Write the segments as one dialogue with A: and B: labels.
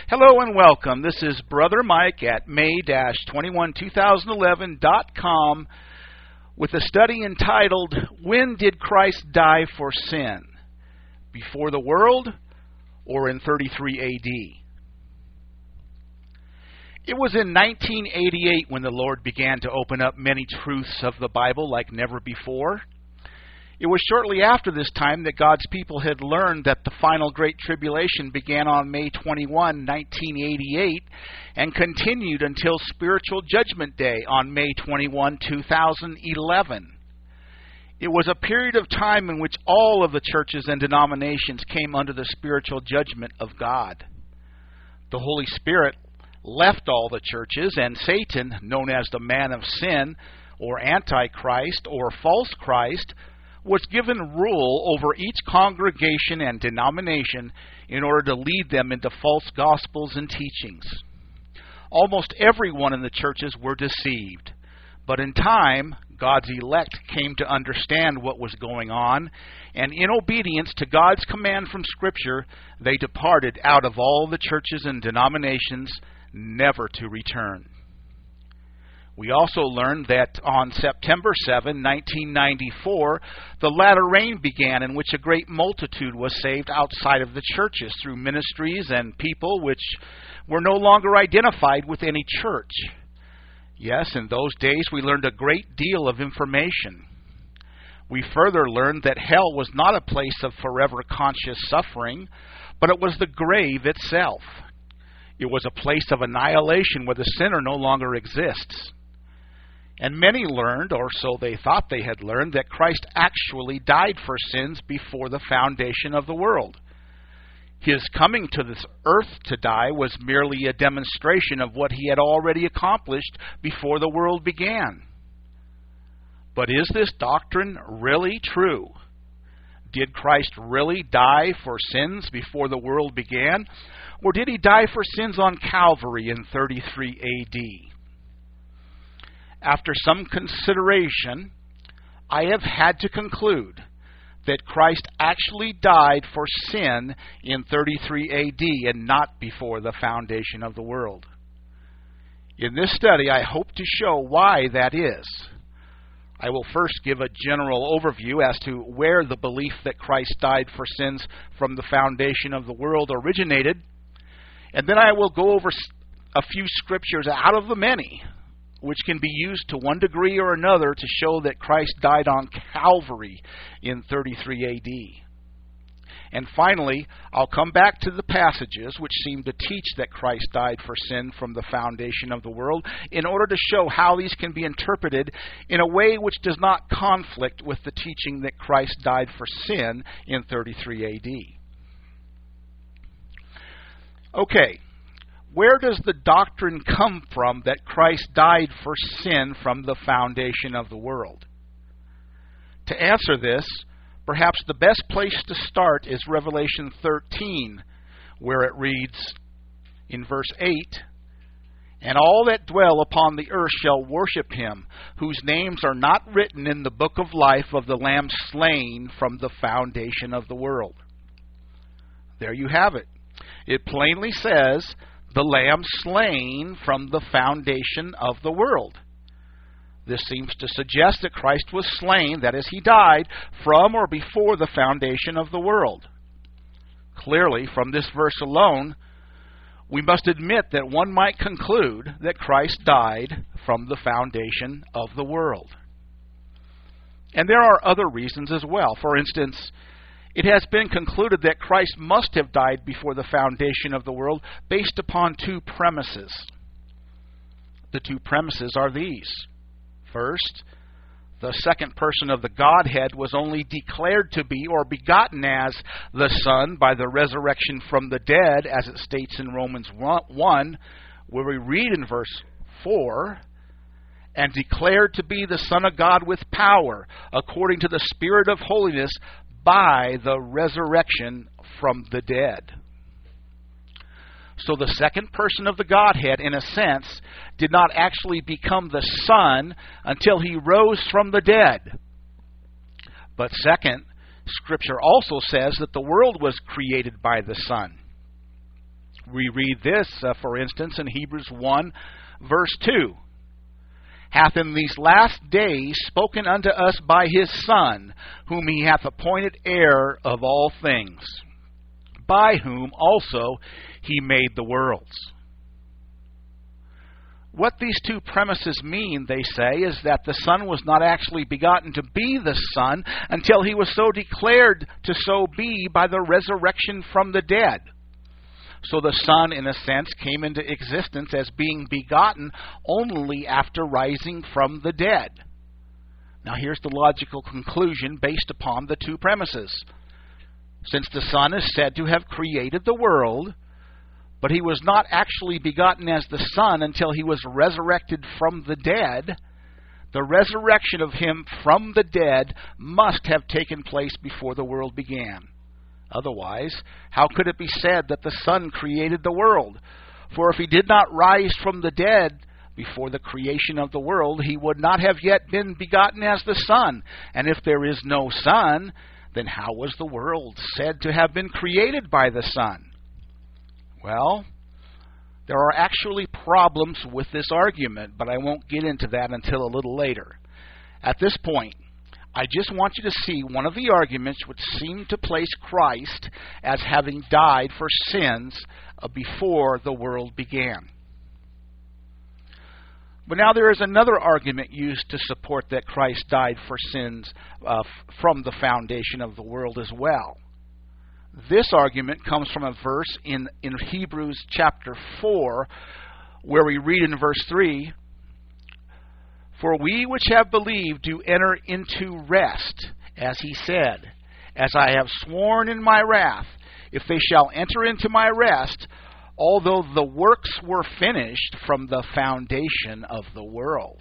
A: Hello and welcome. This is Brother Mike at May-212011.com with a study entitled, When Did Christ Die for Sin? Before the World or in 33 AD? It was in 1988 when the Lord began to open up many truths of the Bible like never before. It was shortly after this time that God's people had learned that the final Great Tribulation began on May 21, 1988, and continued until Spiritual Judgment Day on May 21, 2011. It was a period of time in which all of the churches and denominations came under the spiritual judgment of God. The Holy Spirit left all the churches, and Satan, known as the man of sin, or Antichrist, or false Christ, was given rule over each congregation and denomination in order to lead them into false gospels and teachings. Almost everyone in the churches were deceived, but in time, God's elect came to understand what was going on, and in obedience to God's command from Scripture, they departed out of all the churches and denominations, never to return. We also learned that on September 7, 1994, the latter rain began in which a great multitude was saved outside of the churches through ministries and people which were no longer identified with any church. Yes, in those days we learned a great deal of information. We further learned that hell was not a place of forever conscious suffering, but it was the grave itself. It was a place of annihilation where the sinner no longer exists. And many learned, or so they thought they had learned, that Christ actually died for sins before the foundation of the world. His coming to this earth to die was merely a demonstration of what he had already accomplished before the world began. But is this doctrine really true? Did Christ really die for sins before the world began? Or did he die for sins on Calvary in 33 AD? After some consideration, I have had to conclude that Christ actually died for sin in 33 AD and not before the foundation of the world. In this study, I hope to show why that is. I will first give a general overview as to where the belief that Christ died for sins from the foundation of the world originated, and then I will go over a few scriptures out of the many which can be used to one degree or another to show that Christ died on Calvary in 33 AD. And finally, I'll come back to the passages which seem to teach that Christ died for sin from the foundation of the world in order to show how these can be interpreted in a way which does not conflict with the teaching that Christ died for sin in 33 AD. Okay. Where does the doctrine come from that Christ died for sin from the foundation of the world? To answer this, perhaps the best place to start is Revelation 13, where it reads in verse 8, "And all that dwell upon the earth shall worship him, whose names are not written in the book of life of the Lamb slain from the foundation of the world." There you have it. It plainly says, the Lamb slain from the foundation of the world. This seems to suggest that Christ was slain, that is, he died, from or before the foundation of the world. Clearly, from this verse alone, we must admit that one might conclude that Christ died from the foundation of the world. And there are other reasons as well. For instance, it has been concluded that Christ must have died before the foundation of the world based upon two premises. The two premises are these. First, the second person of the Godhead was only declared to be or begotten as the Son by the resurrection from the dead, as it states in Romans 1, where we read in verse 4, "And declared to be the Son of God with power, according to the Spirit of holiness, by the resurrection from the dead." So the second person of the Godhead, in a sense, did not actually become the Son until he rose from the dead. But second, Scripture also says that the world was created by the Son. We read this, for instance, in Hebrews 1, verse 2. Hath in these last days spoken unto us by his Son, whom he hath appointed heir of all things, by whom also he made the worlds. What these two premises mean, they say, is that the Son was not actually begotten to be the Son until he was so declared to so be by the resurrection from the dead. So the Son, in a sense, came into existence as being begotten only after rising from the dead. Now here's the logical conclusion based upon the two premises. Since the Son is said to have created the world, but he was not actually begotten as the Son until he was resurrected from the dead, the resurrection of him from the dead must have taken place before the world began. Otherwise, how could it be said that the Son created the world? For if he did not rise from the dead before the creation of the world, he would not have yet been begotten as the Son. And if there is no Son, then how was the world said to have been created by the Son? Well, there are actually problems with this argument, but I won't get into that until a little later. At this point, I just want you to see one of the arguments which seem to place Christ as having died for sins before the world began. But now there is another argument used to support that Christ died for sins from the foundation of the world as well. This argument comes from a verse in Hebrews chapter 4, where we read in verse 3, For we which have believed do enter into rest, as he said, As I have sworn in my wrath, if they shall enter into my rest, although the works were finished from the foundation of the world.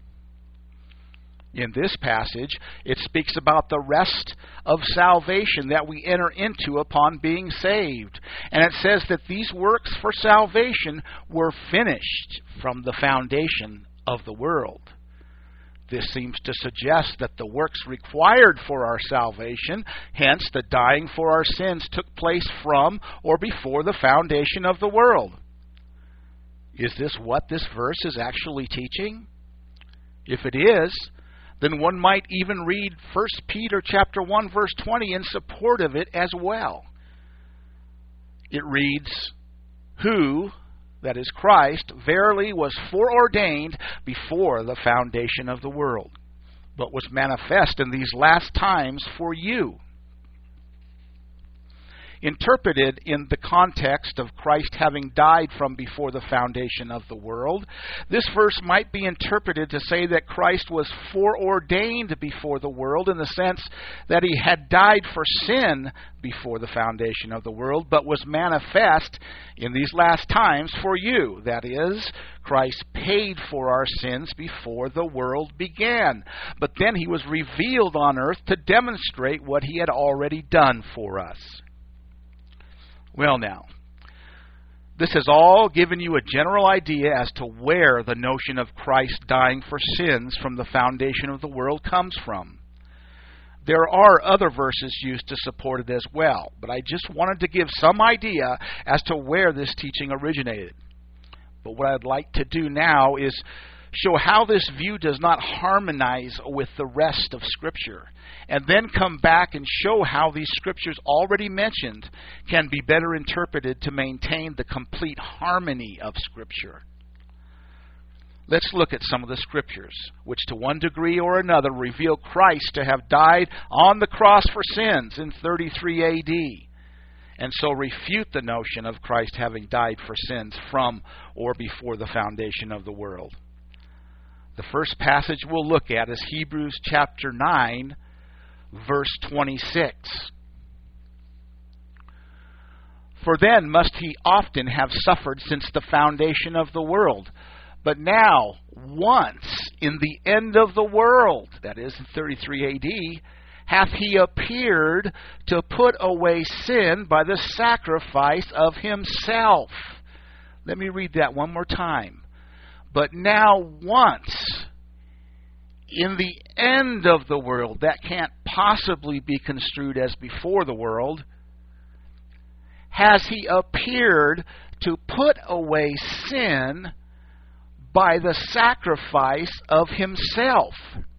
A: In this passage, it speaks about the rest of salvation that we enter into upon being saved. And it says that these works for salvation were finished from the foundation of the world. This seems to suggest that the works required for our salvation, hence the dying for our sins, took place from or before the foundation of the world. Is this what this verse is actually teaching? If it is, then one might even read 1 Peter chapter 1 verse 20 in support of it as well. It reads, Who, that is Christ, verily was foreordained before the foundation of the world, but was manifest in these last times for you. Interpreted in the context of Christ having died from before the foundation of the world, this verse might be interpreted to say that Christ was foreordained before the world in the sense that he had died for sin before the foundation of the world, but was manifest in these last times for you. That is, Christ paid for our sins before the world began. But then he was revealed on earth to demonstrate what he had already done for us. Well now, this has all given you a general idea as to where the notion of Christ dying for sins from the foundation of the world comes from. There are other verses used to support it as well, but I just wanted to give some idea as to where this teaching originated. But what I'd like to do now is show how this view does not harmonize with the rest of Scripture, and then come back and show how these Scriptures already mentioned can be better interpreted to maintain the complete harmony of Scripture. Let's look at some of the Scriptures, which to one degree or another reveal Christ to have died on the cross for sins in 33 A.D., and so refute the notion of Christ having died for sins from or before the foundation of the world. The first passage we'll look at is Hebrews chapter 9, verse 26. For then must he often have suffered since the foundation of the world. But now, once in the end of the world, that is in 33 A.D., hath he appeared to put away sin by the sacrifice of himself. Let me read that one more time. But now once, in the end of the world, that can't possibly be construed as before the world, has he appeared to put away sin by the sacrifice of himself.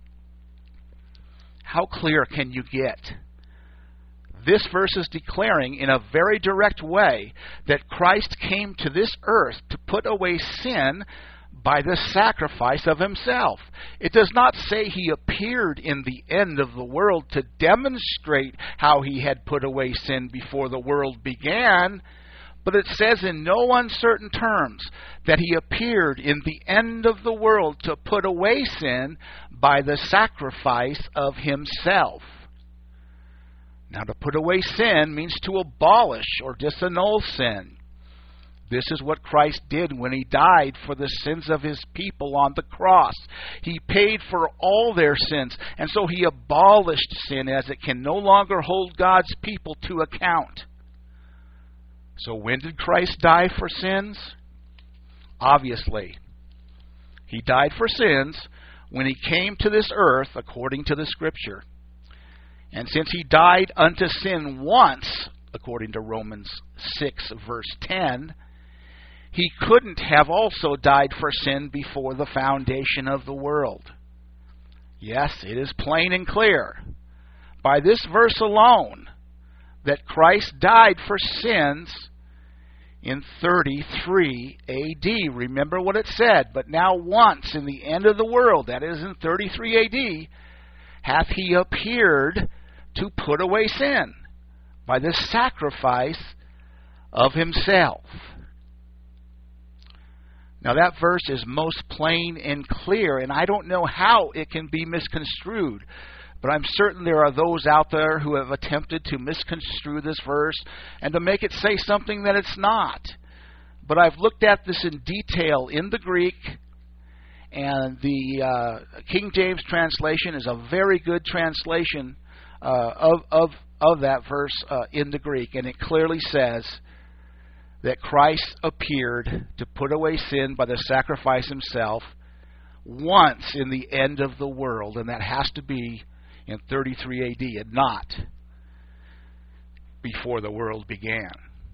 A: How clear can you get? This verse is declaring in a very direct way that Christ came to this earth to put away sin by the sacrifice of himself. It does not say he appeared in the end of the world to demonstrate how he had put away sin before the world began, but it says in no uncertain terms that he appeared in the end of the world to put away sin by the sacrifice of himself. Now, to put away sin means to abolish or disannul sin. This is what Christ did when he died for the sins of his people on the cross. He paid for all their sins, and so he abolished sin as it can no longer hold God's people to account. So when did Christ die for sins? Obviously, he died for sins when he came to this earth according to the Scripture. And since he died unto sin once, according to Romans 6 verse 10, he couldn't have also died for sin before the foundation of the world. Yes, it is plain and clear by this verse alone that Christ died for sins in 33 AD. Remember what it said, but now once in the end of the world, that is in 33 AD, hath he appeared to put away sin by the sacrifice of himself. Now that verse is most plain and clear, and I don't know how it can be misconstrued. But I'm certain there are those out there who have attempted to misconstrue this verse and to make it say something that it's not. But I've looked at this in detail in the Greek, and the King James translation is a very good translation of that verse in the Greek. And it clearly says that Christ appeared to put away sin by the sacrifice himself once in the end of the world, and that has to be in 33 AD and not before the world began.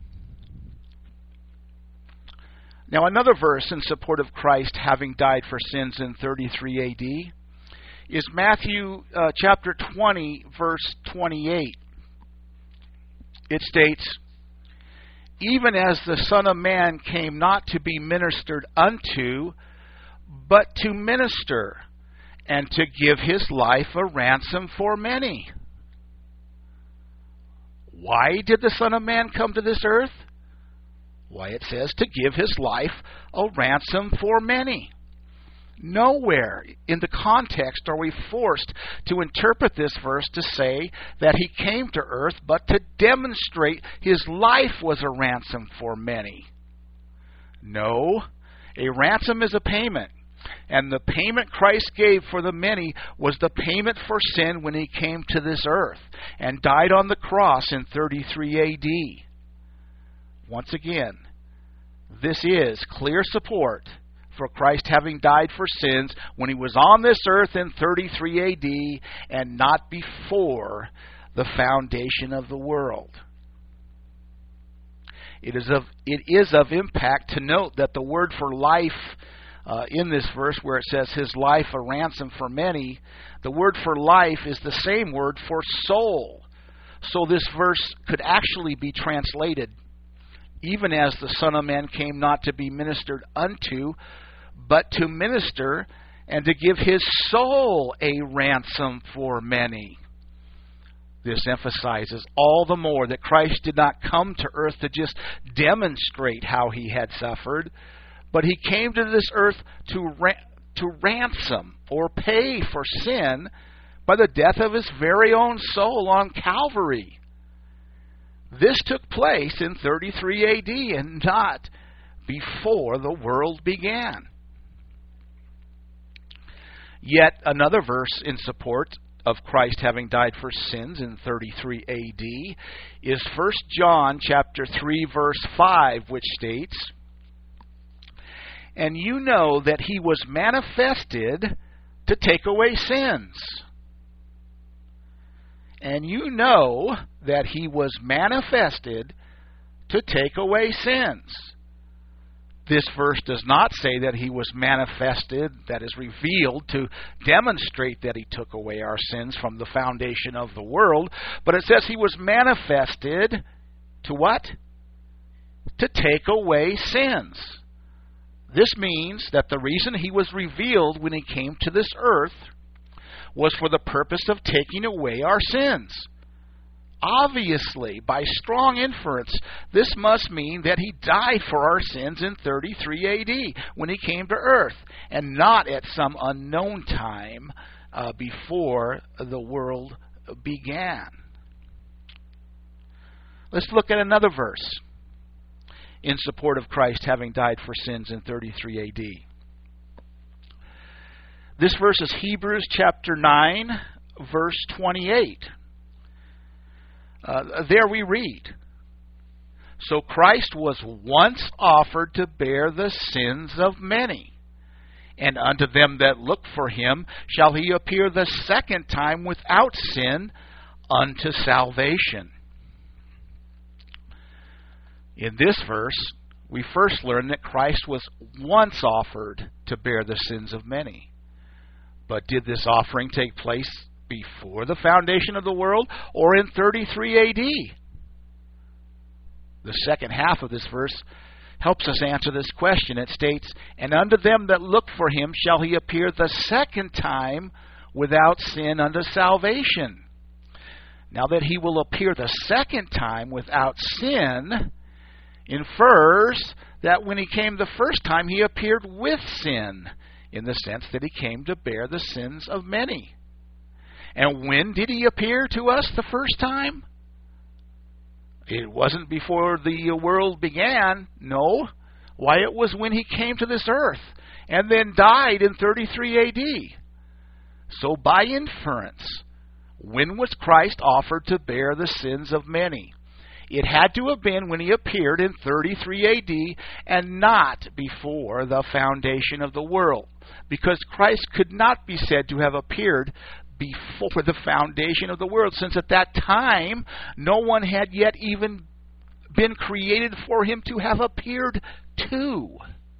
A: Now another verse in support of Christ having died for sins in 33 AD is Matthew chapter 20 verse 28. It states, "Even as the Son of Man came not to be ministered unto, but to minister, and to give his life a ransom for many." Why did the Son of Man come to this earth? Why, it says to give his life a ransom for many. Nowhere in the context are we forced to interpret this verse to say that he came to earth, but to demonstrate his life was a ransom for many. No, a ransom is a payment. And the payment Christ gave for the many was the payment for sin when he came to this earth and died on the cross in 33 AD. Once again, this is clear support for Christ having died for sins when he was on this earth in 33 AD and not before the foundation of the world. It is of impact to note that the word for life in this verse, where it says his life a ransom for many, the word for life is the same word for soul. So this verse could actually be translated, even as the Son of Man came not to be ministered unto, but to minister and to give his soul a ransom for many. This emphasizes all the more that Christ did not come to earth to just demonstrate how he had suffered, but he came to this earth to ransom or pay for sin by the death of his very own soul on Calvary. This took place in 33 AD and not before the world began. Yet another verse in support of Christ having died for sins in 33 AD is 1 John chapter 3 verse 5, which states, "And you know that he was manifested to take away sins." And you know that he was manifested to take away sins. This verse does not say that he was manifested, that is revealed, to demonstrate that he took away our sins from the foundation of the world, but it says he was manifested to what? To take away sins. This means that the reason he was revealed when he came to this earth was for the purpose of taking away our sins. Obviously, by strong inference, this must mean that he died for our sins in 33 AD when he came to earth, and not at some unknown time before the world began. Let's look at another verse in support of Christ having died for sins in 33 AD. This verse is Hebrews chapter 9, verse 28. There we read, "So Christ was once offered to bear the sins of many, and unto them that look for him shall he appear the second time without sin unto salvation." In this verse, we first learn that Christ was once offered to bear the sins of many. But did this offering take place before the foundation of the world or in 33 AD? The second half of this verse helps us answer this question. It states, "And unto them that look for him shall he appear the second time without sin unto salvation." Now that he will appear the second time without sin infers that when he came the first time, he appeared with sin, in the sense that he came to bear the sins of many. And when did he appear to us the first time? It wasn't before the world began, no. Why, it was when he came to this earth and then died in 33 AD. So by inference, when was Christ offered to bear the sins of many? It had to have been when he appeared in 33 AD and not before the foundation of the world, because Christ could not be said to have appeared before the foundation of the world, since at that time no one had yet even been created for him to have appeared to.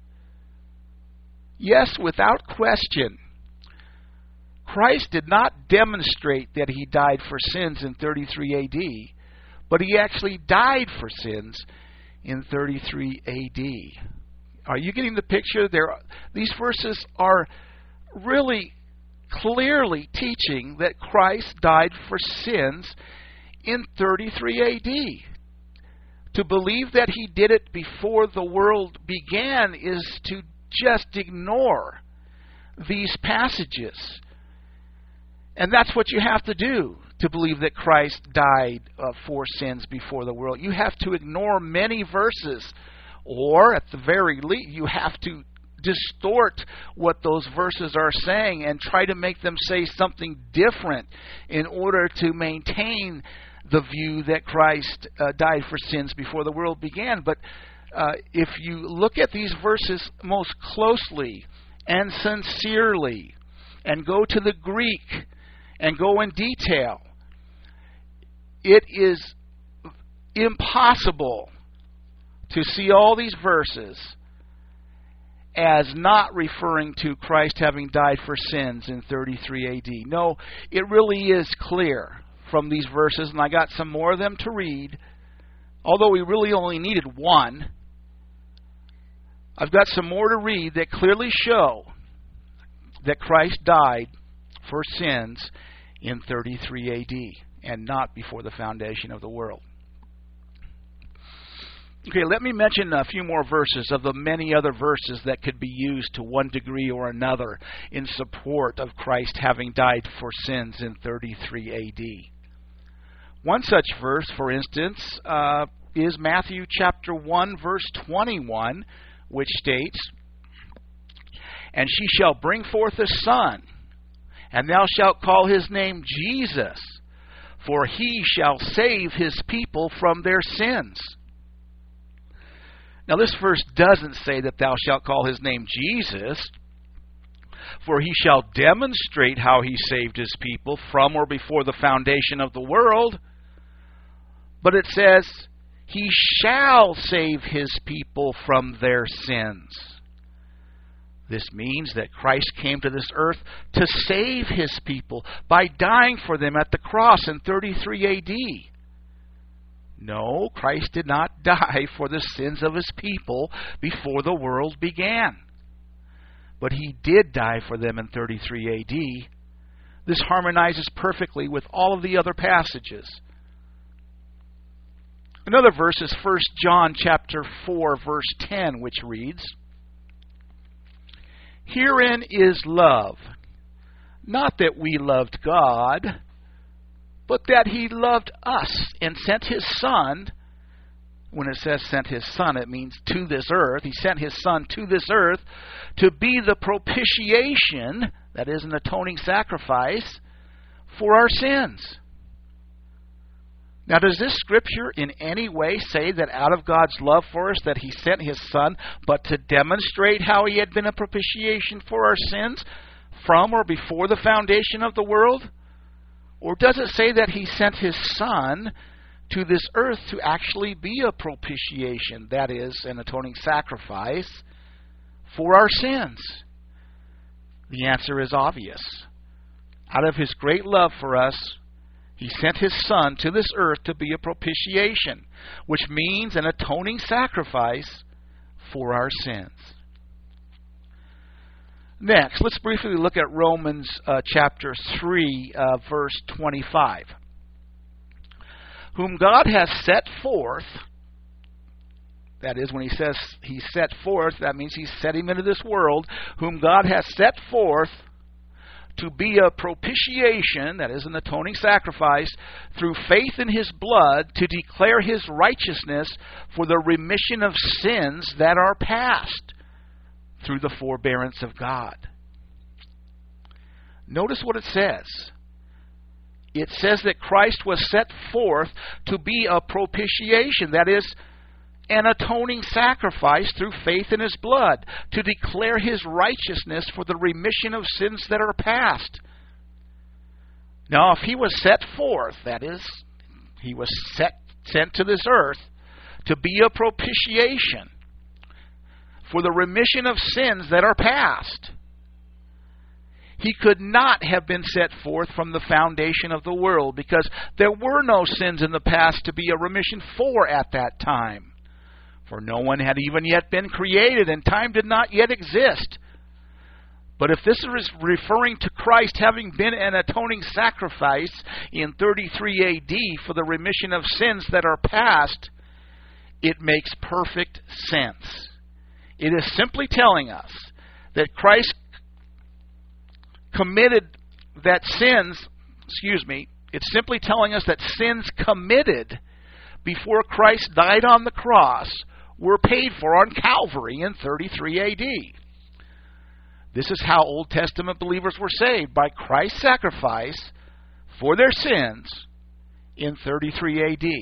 A: Yes, without question, Christ did not demonstrate that he died for sins in 33 AD, but he actually died for sins in 33 AD. Are you getting the picture? These verses are really clearly teaching that Christ died for sins in 33 AD. To believe that he did it before the world began is to just ignore these passages. And that's what you have to do to believe that Christ died for sins before the world. You have to ignore many verses, or at the very least, you have to distort what those verses are saying and try to make them say something different in order to maintain the view that Christ died for sins before the world began. But if you look at these verses most closely and sincerely and go to the Greek and go in detail, it is impossible to see all these verses as not referring to Christ having died for sins in 33 AD. No, it really is clear from these verses, and I got some more of them to read. Although we really only needed one, I've got some more to read that clearly show that Christ died for sins in 33 AD and not before the foundation of the world. Okay, let me mention a few more verses of the many other verses that could be used to one degree or another in support of Christ having died for sins in 33 AD. One such verse, for instance, is Matthew chapter 1, verse 21, which states, "And she shall bring forth a son, and thou shalt call his name Jesus, for he shall save his people from their sins." Now, this verse doesn't say that thou shalt call his name Jesus, for he shall demonstrate how he saved his people from or before the foundation of the world. But it says, He shall save His people from their sins. This means that Christ came to this earth to save His people by dying for them at the cross in 33 AD. No, Christ did not die for the sins of His people before the world began. But He did die for them in 33 AD. This harmonizes perfectly with all of the other passages. Another verse is 1 John chapter 4, verse 10, which reads, "Herein is love, not that we loved God, but that He loved us and sent His Son." When it says sent His Son, it means to this earth. He sent His Son to this earth to be the propitiation, that is an atoning sacrifice, for our sins. Now, does this scripture in any way say that out of God's love for us that He sent His Son, but to demonstrate how He had been a propitiation for our sins from or before the foundation of the world? Or does it say that He sent His Son to this earth to actually be a propitiation, that is, an atoning sacrifice for our sins? The answer is obvious. Out of His great love for us, He sent His Son to this earth to be a propitiation, which means an atoning sacrifice for our sins. Next, let's briefly look at Romans chapter 3, verse 25. "Whom God has set forth," that is, when He says He set forth, that means He set Him into this world, "whom God has set forth to be a propitiation," that is an atoning sacrifice, "through faith in His blood, to declare His righteousness for the remission of sins that are past, through the forbearance of God." Notice what it says. It says that Christ was set forth to be a propitiation, that is, an atoning sacrifice through faith in His blood, to declare His righteousness for the remission of sins that are past. Now, if He was set forth, that is, He was sent to this earth to be a propitiation for the remission of sins that are past, He could not have been set forth from the foundation of the world, because there were no sins in the past to be a remission for at that time. For no one had even yet been created, and time did not yet exist. But if this is referring to Christ having been an atoning sacrifice in 33 AD for the remission of sins that are past, it makes perfect sense. It is simply telling us that Christ it's simply telling us that sins committed before Christ died on the cross were paid for on Calvary in 33 AD. This is how Old Testament believers were saved, by Christ's sacrifice for their sins in 33 AD.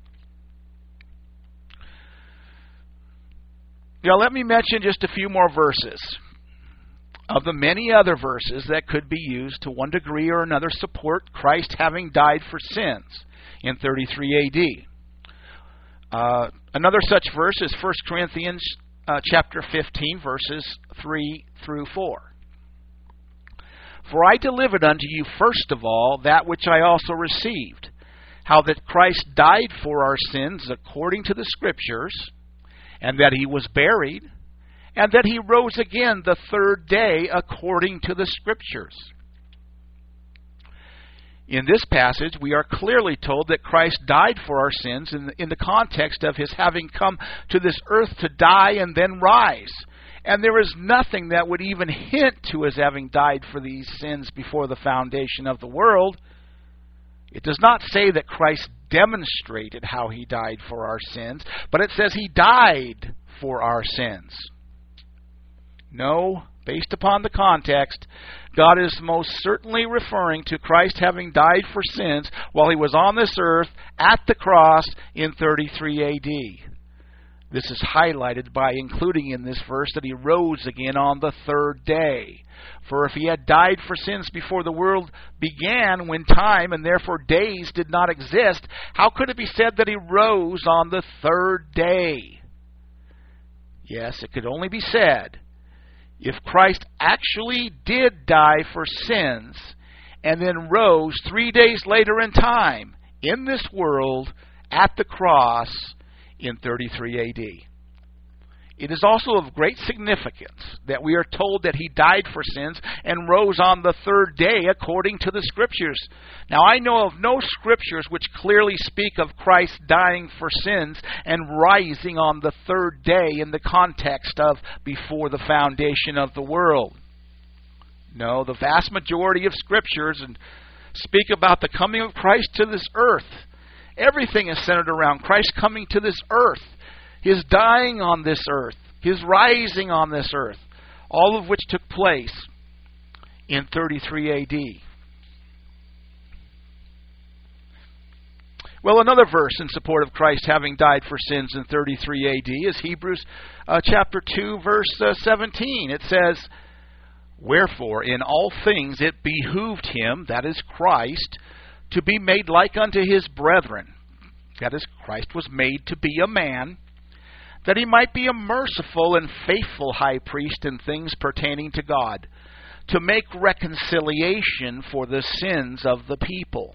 A: Now let me mention just a few more verses of the many other verses that could be used to one degree or another support Christ having died for sins in 33 AD. Another such verse is 1 Corinthians chapter 15, verses 3 through 4. "For I delivered unto you first of all that which I also received, how that Christ died for our sins according to the Scriptures, and that He was buried, and that He rose again the third day according to the Scriptures." In this passage, we are clearly told that Christ died for our sins in the context of His having come to this earth to die and then rise. And there is nothing that would even hint to His having died for these sins before the foundation of the world. It does not say that Christ demonstrated how He died for our sins, but it says He died for our sins. No, based upon the context, God is most certainly referring to Christ having died for sins while He was on this earth at the cross in 33 AD. This is highlighted by including in this verse that he rose again on the third day. For if he had died for sins before the world began, when time and therefore days did not exist, how could it be said that he rose on the third day? Yes, it could only be said if Christ actually did die for sins and then rose 3 days later in time in this world at the cross in 33 AD. It is also of great significance that we are told that he died for sins and rose on the third day according to the Scriptures. Now, I know of no Scriptures which clearly speak of Christ dying for sins and rising on the third day in the context of before the foundation of the world. No, the vast majority of Scriptures speak about the coming of Christ to this earth. Everything is centered around Christ coming to this earth, his dying on this earth, his rising on this earth, all of which took place in 33 AD. Well, another verse in support of Christ having died for sins in 33 AD is Hebrews chapter 2, verse 17. It says, "Wherefore in all things it behooved him," that is Christ, "to be made like unto his brethren," that is, Christ was made to be a man, "that he might be a merciful and faithful high priest in things pertaining to God, to make reconciliation for the sins of the people."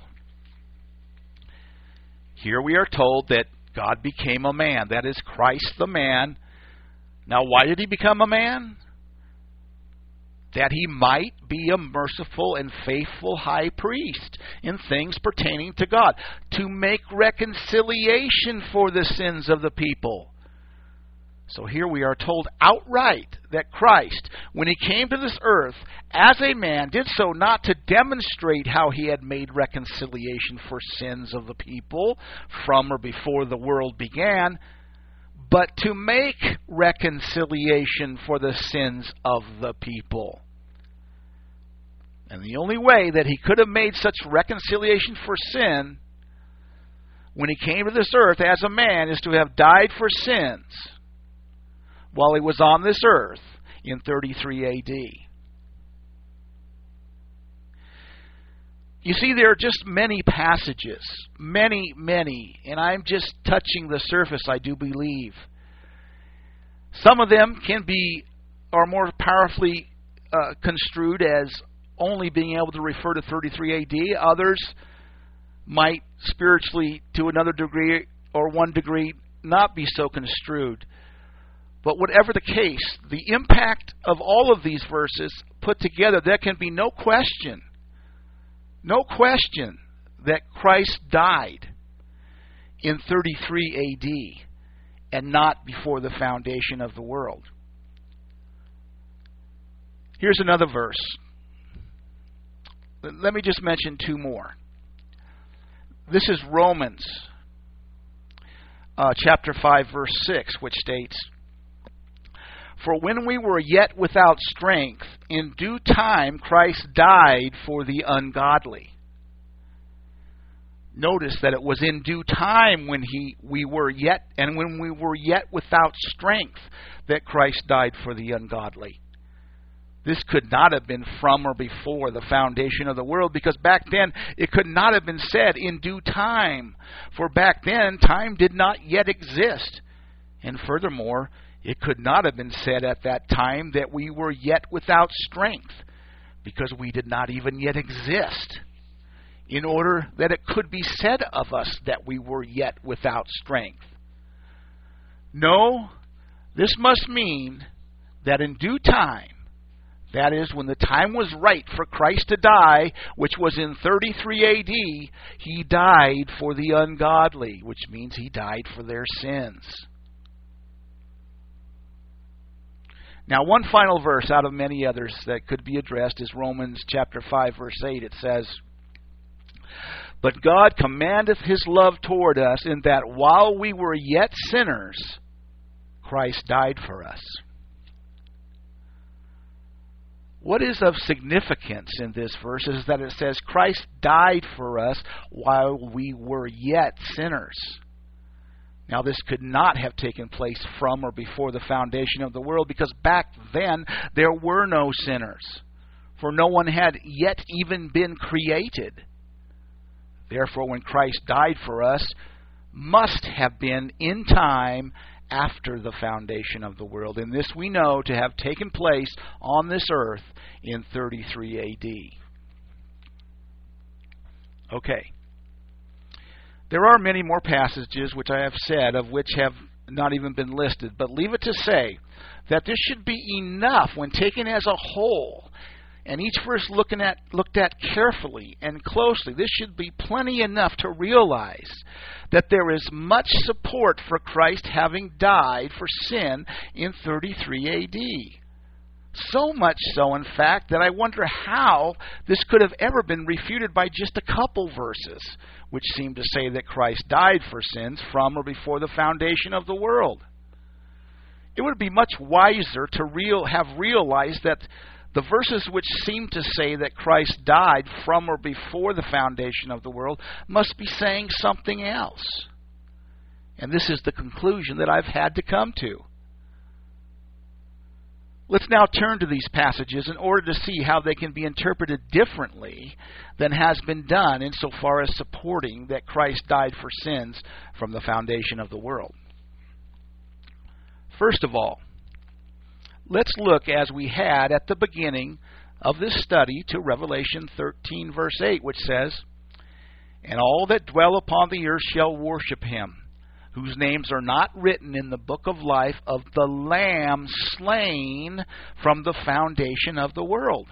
A: Here we are told that God became a man, that is, Christ the man. Now, why did he become a man? That he might be a merciful and faithful high priest in things pertaining to God, to make reconciliation for the sins of the people. So here we are told outright that Christ, when he came to this earth as a man, did so not to demonstrate how he had made reconciliation for sins of the people from or before the world began, but to make reconciliation for the sins of the people. And the only way that he could have made such reconciliation for sin when he came to this earth as a man is to have died for sins while he was on this earth in 33 AD. You see, there are just many passages, many, and I'm just touching the surface, I do believe. Some of them are more powerfully construed as only being able to refer to 33 AD. Others might spiritually, to another degree or one degree, not be so construed. But whatever the case, the impact of all of these verses put together, there can be no question that Christ died in 33 AD and not before the foundation of the world. Here's another verse. Let me just mention two more. This is Romans chapter 5, verse 6, which states, "For when we were yet without strength, in due time Christ died for the ungodly." Notice that it was in due time when we were yet without strength that Christ died for the ungodly. This could not have been from or before the foundation of the world, because back then it could not have been said in due time. For back then, time did not yet exist. And furthermore, it could not have been said at that time that we were yet without strength, because we did not even yet exist, in order that it could be said of us that we were yet without strength. No, this must mean that in due time, that is, when the time was right for Christ to die, which was in 33 AD, he died for the ungodly, which means he died for their sins. Now, one final verse out of many others that could be addressed is Romans chapter 5, verse 8. It says, "But God commandeth his love toward us, in that while we were yet sinners, Christ died for us." What is of significance in this verse is that it says Christ died for us while we were yet sinners. Now, this could not have taken place from or before the foundation of the world, because back then there were no sinners, for no one had yet even been created. Therefore, when Christ died for us, must have been in time after the foundation of the world. And this we know to have taken place on this earth in 33 A.D. Okay. There are many more passages, which I have said, of which have not even been listed, but leave it to say that this should be enough when taken as a whole, and each verse looked at carefully and closely. This should be plenty enough to realize that there is much support for Christ having died for sin in 33 A.D. So much so, in fact, that I wonder how this could have ever been refuted by just a couple verses, which seem to say that Christ died for sins from or before the foundation of the world. It would be much wiser to have realized that the verses which seem to say that Christ died from or before the foundation of the world must be saying something else. And this is the conclusion that I've had to come to. Let's now turn to these passages in order to see how they can be interpreted differently than has been done insofar as supporting that Christ died for sins from the foundation of the world. First of all, let's look, as we had at the beginning of this study, to Revelation 13, verse 8, which says, "And all that dwell upon the earth shall worship him, whose names are not written in the book of life of the Lamb slain from the foundation of the world."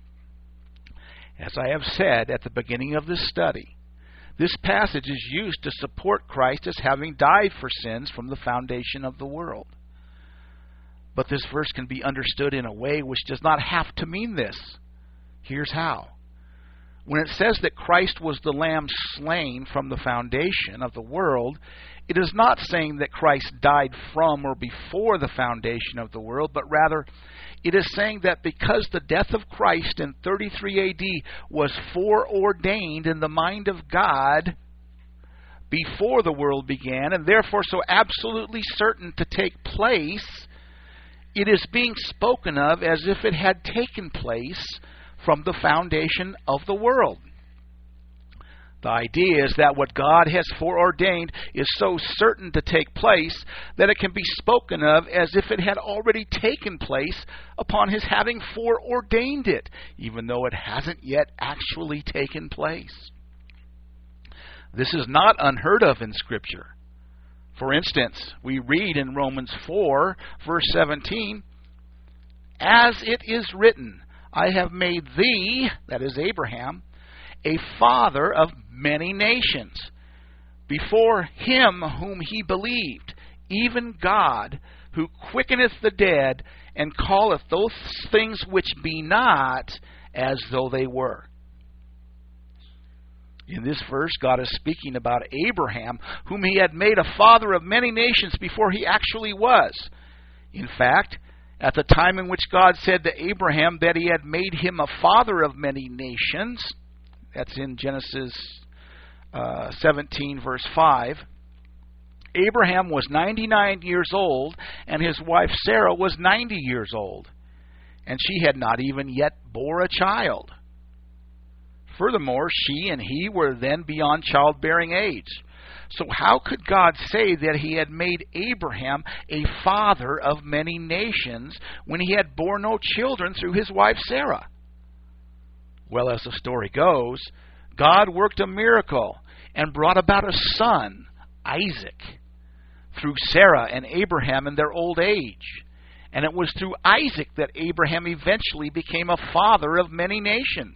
A: As I have said at the beginning of this study, this passage is used to support Christ as having died for sins from the foundation of the world. But this verse can be understood in a way which does not have to mean this. Here's how. When it says that Christ was the Lamb slain from the foundation of the world, it is not saying that Christ died from or before the foundation of the world, but rather it is saying that because the death of Christ in 33 A.D. was foreordained in the mind of God before the world began, and therefore so absolutely certain to take place, it is being spoken of as if it had taken place from the foundation of the world. The idea is that what God has foreordained is so certain to take place that it can be spoken of as if it had already taken place upon his having foreordained it, even though it hasn't yet actually taken place. This is not unheard of in Scripture. For instance, we read in Romans 4, verse 17, "As it is written, I have made thee," that is Abraham, "a father of many nations, before him whom he believed, even God, who quickeneth the dead, and calleth those things which be not as though they were." In this verse, God is speaking about Abraham, whom he had made a father of many nations before he actually was. In fact, at the time in which God said to Abraham that he had made him a father of many nations, that's in Genesis 17, verse 5, Abraham was 99 years old, and his wife Sarah was 90 years old, and she had not even yet bore a child. Furthermore, she and he were then beyond childbearing age. So how could God say that he had made Abraham a father of many nations when he had borne no children through his wife Sarah? Well, as the story goes, God worked a miracle and brought about a son, Isaac, through Sarah and Abraham in their old age. And it was through Isaac that Abraham eventually became a father of many nations.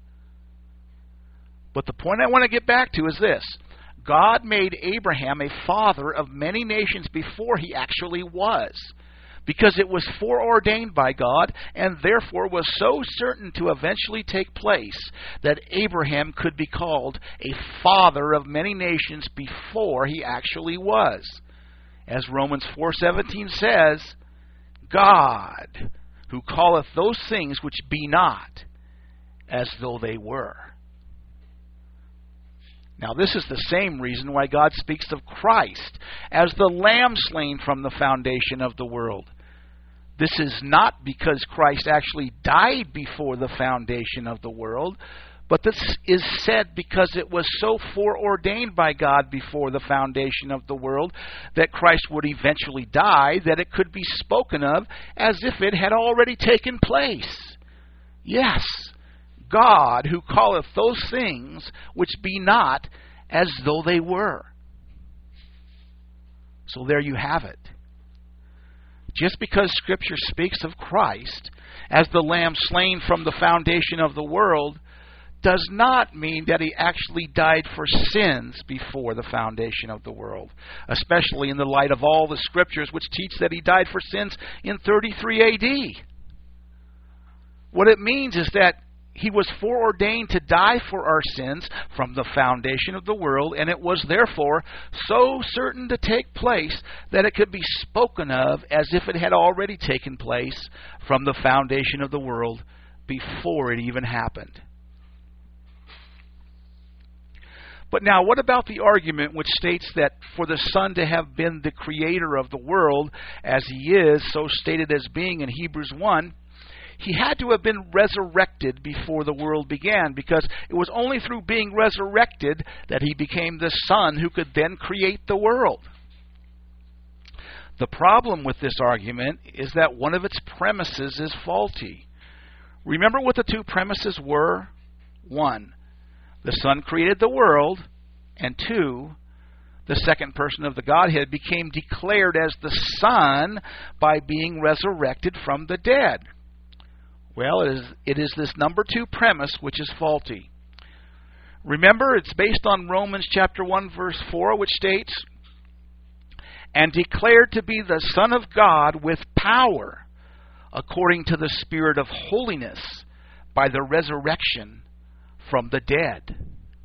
A: But the point I want to get back to is this. God made Abraham a father of many nations before he actually was, because it was foreordained by God and therefore was so certain to eventually take place that Abraham could be called a father of many nations before he actually was. As Romans 4:17 says, God, who calleth those things which be not as though they were. Now, this is the same reason why God speaks of Christ as the Lamb slain from the foundation of the world. This is not because Christ actually died before the foundation of the world, but this is said because it was so foreordained by God before the foundation of the world that Christ would eventually die, that it could be spoken of as if it had already taken place. Yes, God, who calleth those things which be not as though they were. So there you have it. Just because Scripture speaks of Christ as the Lamb slain from the foundation of the world does not mean that He actually died for sins before the foundation of the world, especially in the light of all the Scriptures which teach that He died for sins in 33 AD. What it means is that He was foreordained to die for our sins from the foundation of the world, and it was therefore so certain to take place that it could be spoken of as if it had already taken place from the foundation of the world before it even happened. But now, what about the argument which states that for the Son to have been the creator of the world, as He is, so stated as being in Hebrews 1, He had to have been resurrected before the world began, because it was only through being resurrected that He became the Son who could then create the world. The problem with this argument is that one of its premises is faulty. Remember what the two premises were? 1, the Son created the world, and 2, the second person of the Godhead became declared as the Son by being resurrected from the dead. Well, it is this number 2 premise which is faulty. Remember, it's based on Romans chapter 1, verse 4, which states, "And declared to be the Son of God with power, according to the Spirit of holiness, by the resurrection from the dead."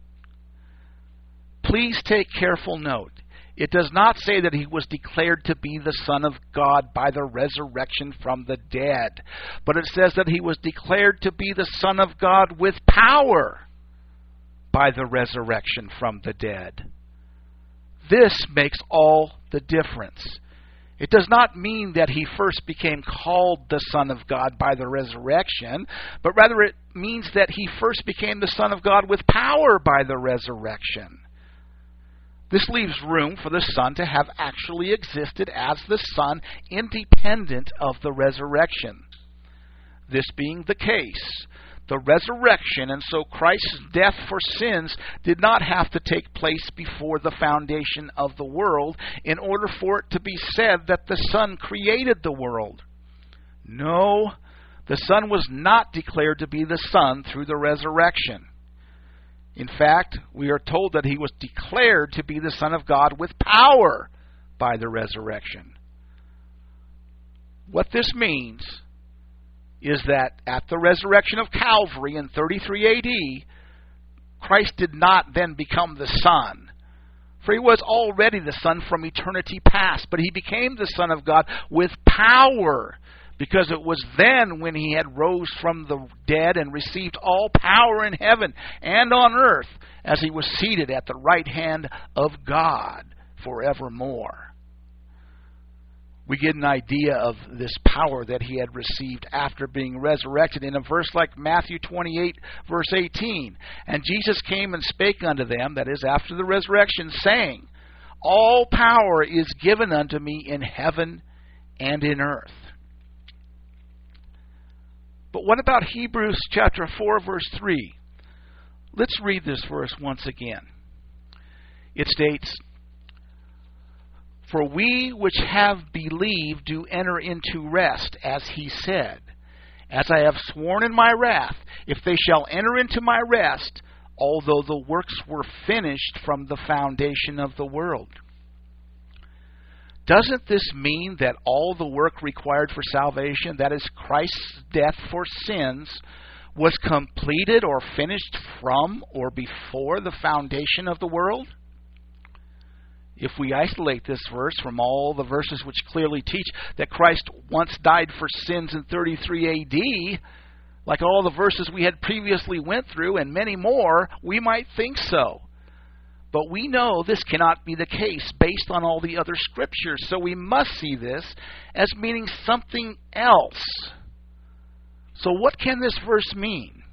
A: Please take careful note. It does not say that He was declared to be the Son of God by the resurrection from the dead, but it says that He was declared to be the Son of God with power by the resurrection from the dead. This makes all the difference. It does not mean that He first became called the Son of God by the resurrection, but rather it means that He first became the Son of God with power by the resurrection. This leaves room for the Son to have actually existed as the Son, independent of the resurrection. This being the case, the resurrection, and so Christ's death for sins, did not have to take place before the foundation of the world in order for it to be said that the Son created the world. No, the Son was not declared to be the Son through the resurrection. In fact, we are told that He was declared to be the Son of God with power by the resurrection. What this means is that at the resurrection of Calvary in 33 AD, Christ did not then become the Son, for He was already the Son from eternity past, but He became the Son of God with power, because it was then when He had rose from the dead and received all power in heaven and on earth, as He was seated at the right hand of God forevermore. We get an idea of this power that He had received after being resurrected in a verse like Matthew 28, verse 18. "And Jesus came and spake unto them," that is, after the resurrection, saying, "All power is given unto me in heaven and in earth." But what about Hebrews chapter 4, verse 3? Let's read this verse once again. It states, "For we which have believed do enter into rest, as He said, As I have sworn in my wrath, if they shall enter into my rest, although the works were finished from the foundation of the world." Doesn't this mean that all the work required for salvation, that is Christ's death for sins, was completed or finished from or before the foundation of the world? If we isolate this verse from all the verses which clearly teach that Christ once died for sins in 33 AD, like all the verses we had previously went through and many more, we might think so. But we know this cannot be the case based on all the other scriptures, so we must see this as meaning something else. So what can this verse mean?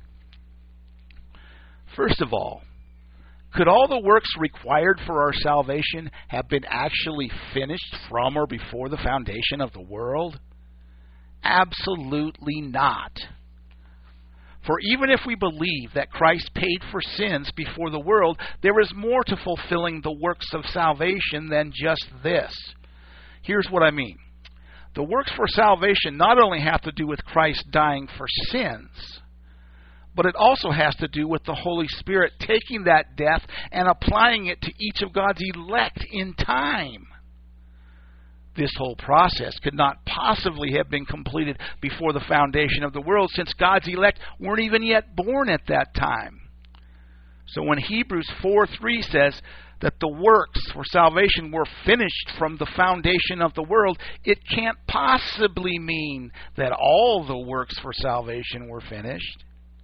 A: First of all, could all the works required for our salvation have been actually finished from or before the foundation of the world? Absolutely not. For even if we believe that Christ paid for sins before the world, there is more to fulfilling the works of salvation than just this. Here's what I mean. The works for salvation not only have to do with Christ dying for sins, but it also has to do with the Holy Spirit taking that death and applying it to each of God's elect in time. This whole process could not possibly have been completed before the foundation of the world, since God's elect weren't even yet born at that time. So when Hebrews 4:3 says that the works for salvation were finished from the foundation of the world, it can't possibly mean that all the works for salvation were finished.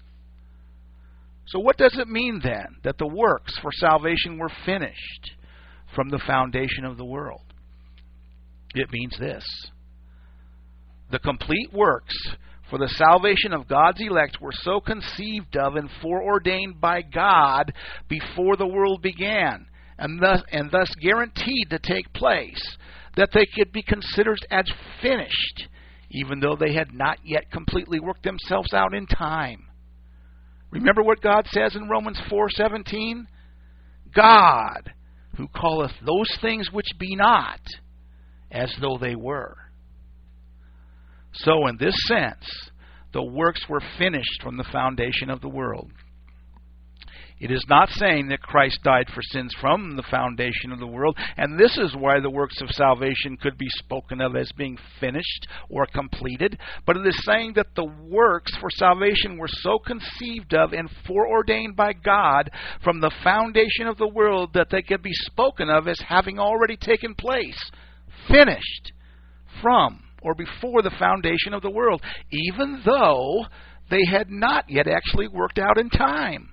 A: So what does it mean then that the works for salvation were finished from the foundation of the world? It means this. The complete works for the salvation of God's elect were so conceived of and foreordained by God before the world began, and thus guaranteed to take place, that they could be considered as finished, even though they had not yet completely worked themselves out in time. Remember what God says in Romans 4:17? God, who calleth those things which be not, as though they were. So in this sense, the works were finished from the foundation of the world. It is not saying that Christ died for sins from the foundation of the world, and this is why the works of salvation could be spoken of as being finished or completed, but it is saying that the works for salvation were so conceived of and foreordained by God from the foundation of the world that they could be spoken of as having already taken place, finished from or before the foundation of the world, even though they had not yet actually worked out in time.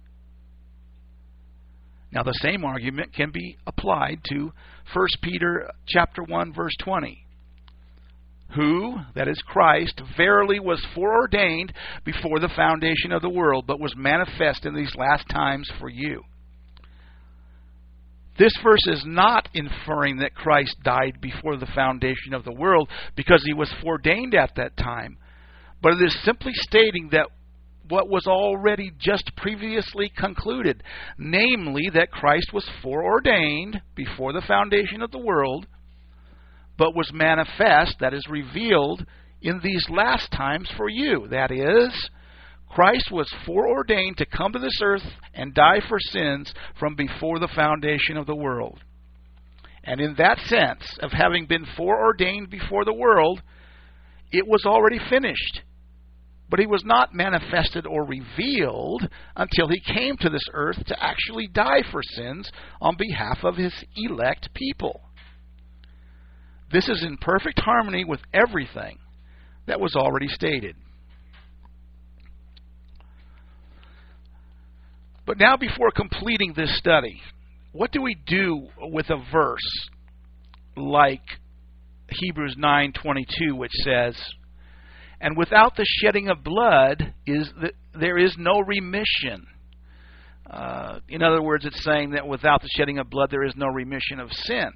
A: Now the same argument can be applied to 1 Peter chapter 1 verse 20. Who, that is Christ, verily was foreordained before the foundation of the world, but was manifest in these last times for you. This verse is not inferring that Christ died before the foundation of the world because he was foreordained at that time, but it is simply stating that what was already just previously concluded, namely that Christ was foreordained before the foundation of the world, but was manifest, that is revealed, in these last times for you. That is, Christ was foreordained to come to this earth and die for sins from before the foundation of the world. And in that sense of having been foreordained before the world, it was already finished. But he was not manifested or revealed until he came to this earth to actually die for sins on behalf of his elect people. This is in perfect harmony with everything that was already stated. But now, before completing this study, what do we do with a verse like Hebrews 9:22, which says, "And without the shedding of blood there is no remission"? In other words, it's saying that without the shedding of blood there is no remission of sin.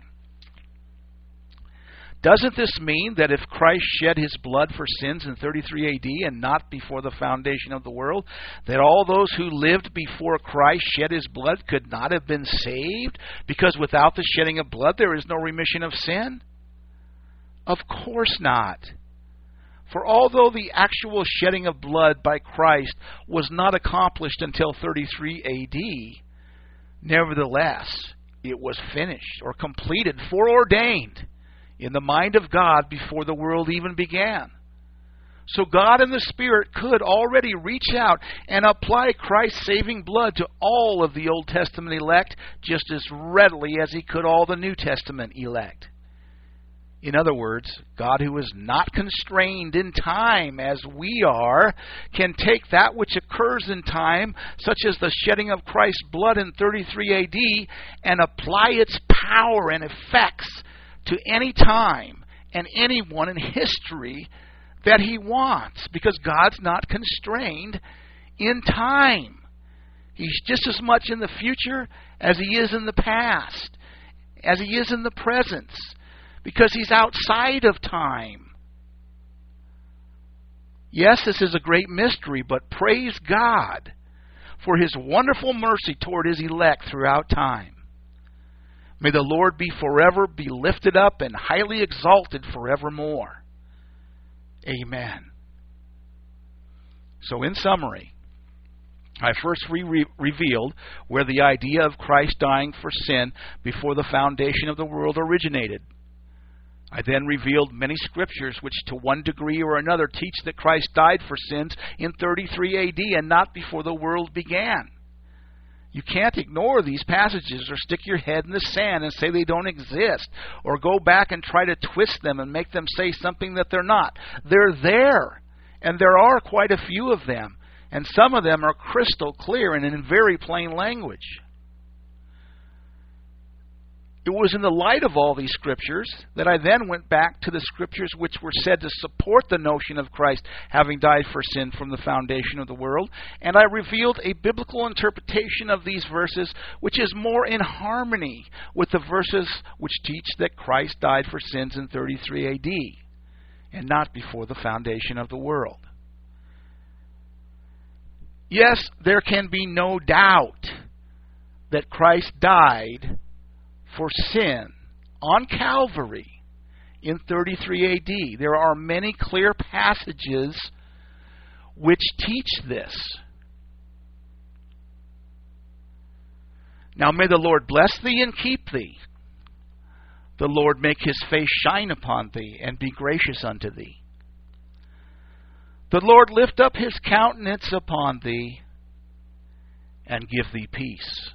A: Doesn't this mean that if Christ shed his blood for sins in 33 AD and not before the foundation of the world, that all those who lived before Christ shed his blood could not have been saved, because without the shedding of blood there is no remission of sin? Of course not. For although the actual shedding of blood by Christ was not accomplished until 33 AD, nevertheless, it was finished or completed, foreordained in the mind of God before the world even began. So God in the Spirit could already reach out and apply Christ's saving blood to all of the Old Testament elect just as readily as he could all the New Testament elect. In other words, God, who is not constrained in time as we are, can take that which occurs in time, such as the shedding of Christ's blood in 33 AD, and apply its power and effects to any time and anyone in history that He wants, because God's not constrained in time. He's just as much in the future as He is in the past, as He is in the present, because He's outside of time. Yes, this is a great mystery, but praise God for His wonderful mercy toward His elect throughout time. May the Lord be forever be lifted up and highly exalted forevermore. Amen. So in summary, I first revealed where the idea of Christ dying for sin before the foundation of the world originated. I then revealed many scriptures which to one degree or another teach that Christ died for sins in 33 AD and not before the world began. You can't ignore these passages or stick your head in the sand and say they don't exist, or go back and try to twist them and make them say something that they're not. They're there, and there are quite a few of them, and some of them are crystal clear and in very plain language. It was in the light of all these scriptures that I then went back to the scriptures which were said to support the notion of Christ having died for sin from the foundation of the world, and I revealed a biblical interpretation of these verses which is more in harmony with the verses which teach that Christ died for sins in 33 AD and not before the foundation of the world. Yes, there can be no doubt that Christ died for sin on Calvary in 33 AD. There are many clear passages which teach this. Now may the Lord bless thee and keep thee. The Lord make His face shine upon thee and be gracious unto thee. The Lord lift up His countenance upon thee and give thee peace.